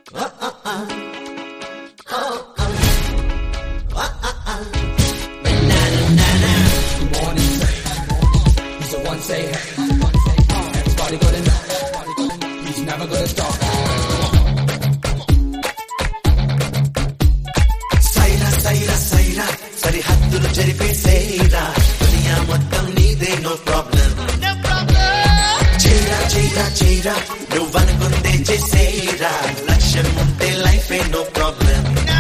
Say hey, everybody gonna know he's never gonna stop. Saira, saira, saira, సరిహద్దులు జరిపేసేరా దునియా మొత్తం నీదే no problem. చేరా చేరా చేరా నువ్వనుకుందే చేసేరా లక్ష్యం ఉంటే లైఫ్ no problem.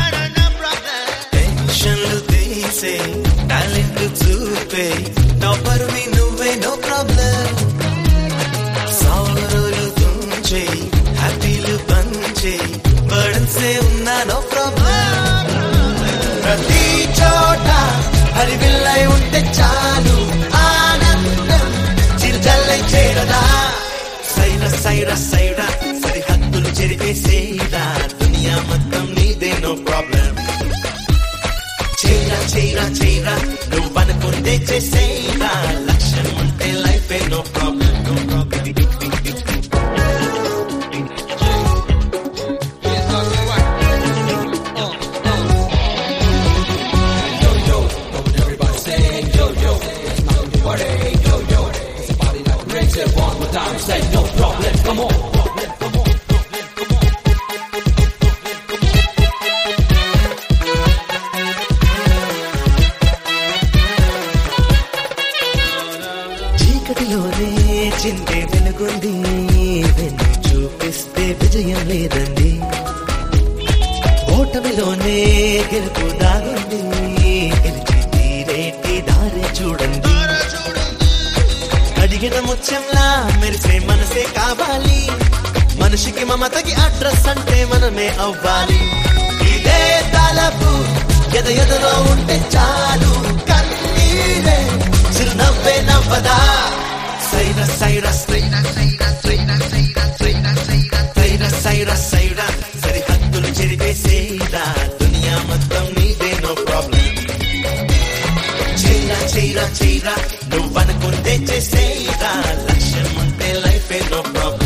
టెన్షన్లు తీసే టాలెంట్ చూపే టాపర్వి నువ్వే no problem. సౌరులు తుంచే హ్యాపీలు పంచే బర్డన్సే ఉన్నా no problem. ప్రతి చోట హరివిల్లై ఉంటే చాలు ఆనందం చిరుజల్లై చేరదా. సైరా సైరా సైరా సరిహద్దులు చెరిపేసేరా దునియా మొత్తం నీదే no problem. చేరా చేరా చేరా నువ్వనుకుంటే చేసేరా లక్ష్యం ఉంటే life no problem, no problem. One more time, say no problem, come on. చీకటిలోనే చిందే వెలుగుంది వెన్ను చూపిస్తే విజయం లేదండి. ఓటమిలోనే గెలుపు దాగుంది గెలిచి తీరేటి దారి చూడండి. అడిగిన ముత్యంలా మెరిసే మనసే కావాలి మనిషికి మమతకి అడ్రస్ అంటే మనమే అవ్వాలి. ఇదే తలపు ఎదలో ఉంటే చాలు కన్నీరే చిరునవ్వే నవ్వదా. సైరా సైరా సైరా సైరా సైరా సైరా సైరా సైరా సైరా సైరా సరిహద్దులు చెరిపేసేరా దునియా మొత్తం నీదే no problem. చేరా చేరా చేరా నువ్వనుకుంటే చేసేరా లక్ష్యం ఉంటే లైఫ్ no problem.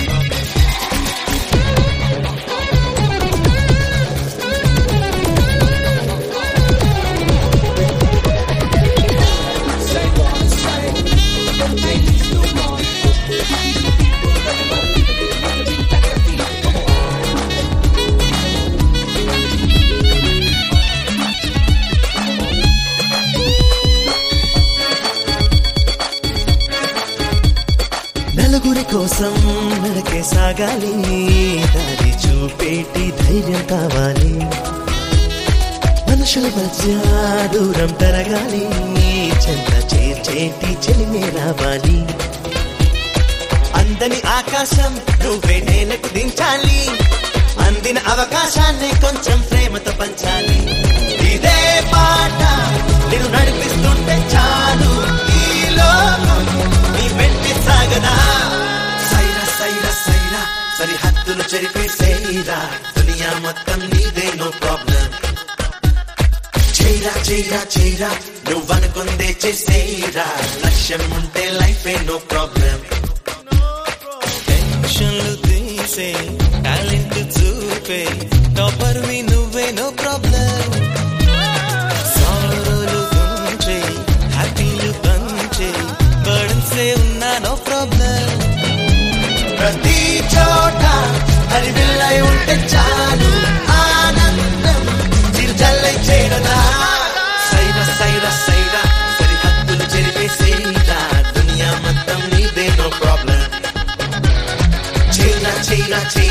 నలుగురి కోసం నడకే సాగాలి దారి చూపేటి ధైర్యం కావాలి. మనుషుల మధ్య దూరం తరగాలి చెంత చేర్చేటి చెలిమే రావాలి. అందని ఆకాశం నువ్వే నేలకు దించాలి అందిన అవకాశాన్ని కొంచెం ప్రేమతో పంచాలి. ఇదే పాట నేను నడిపిస్తుంటే చాలు ఈ లోకం నీ వెంటే సాగదా. సైరా సైరా సైరా సరిహద్దులు చెరిపేసేరా దునియా మొత్తం నీదే no problem. చేరా చేరా చేరా నువ్వనుకుందే చేసేరా లక్ష్యం ఉంటే లైఫ్ no problem. టెన్షన్లు తీసే టాలెంట్ చూపే టాపర్వి నువ్వే no problem. సౌరులు తుంచే హ్యాపీలు పంచే బర్డన్సే ఉన్నా no problem. ప్రతి చోట హరివిల్లై ఉంటే చాలు ఆనందం చిరుజల్లై చేరదా. సైరా సైరా సైరా సరిహద్దులు చెరిపేసేరా దునియా మొత్తం నీదే no problem. చేరా చేరా